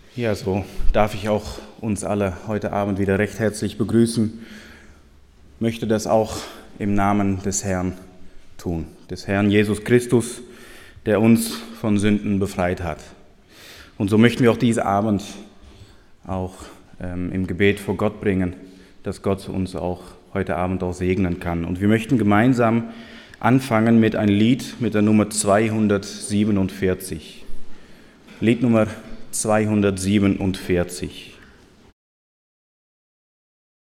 Ja, so darf ich auch uns alle heute Abend wieder recht herzlich begrüßen. Möchte das auch im Namen des Herrn tun, des Herrn Jesus Christus, der uns von Sünden befreit hat. Und so möchten wir auch diesen Abend auch im Gebet vor Gott bringen, dass Gott uns auch heute Abend auch segnen kann. Und wir möchten gemeinsam anfangen mit einem Lied mit der Nummer 247. Lied Nummer 247.